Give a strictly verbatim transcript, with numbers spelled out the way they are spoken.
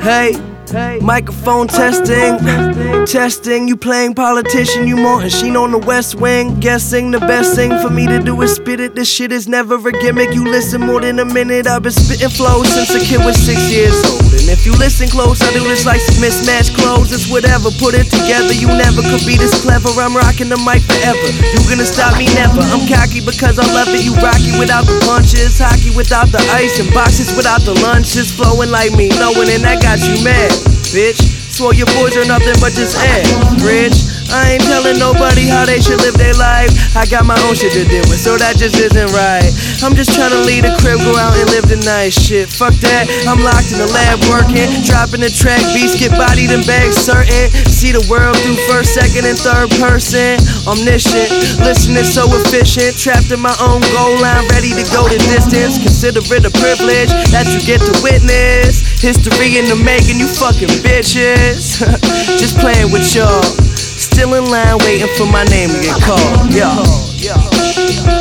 Hey, microphone testing, testing. You playing politician, you Martin on the West Wing. Guessing the best thing for me to do is spit it. This shit is never a gimmick. You listen more than a minute. I've been spitting flows since a kid was six years old. And if you listen close, I do this like some mismatched clothes. It's whatever, put it together. You never could be this clever. I'm rocking the mic forever. You gonna stop me? Never. I'm cocky because I love it. You rocky without the punches, hockey without the ice, and boxes without the lunches. Flowing like me, knowing, and that got you mad, bitch. Swore your boys are nothing but just average. I ain't telling nobody how they should live their life. I got my own shit to deal with, so that just isn't right. I'm just trying to leave the crib, go out and live the nice shit. Fuck that, I'm locked in the lab working, dropping the track, beats get bodied and bags certain. See the world through first, second, and third person. Omniscient, listening so efficient, trapped in my own goal line, ready to go the distance. Consider it a privilege that you get to witness. History in the making, you fucking bitches. Just playing with y'all. Still in line waiting for my name to get called. Yo.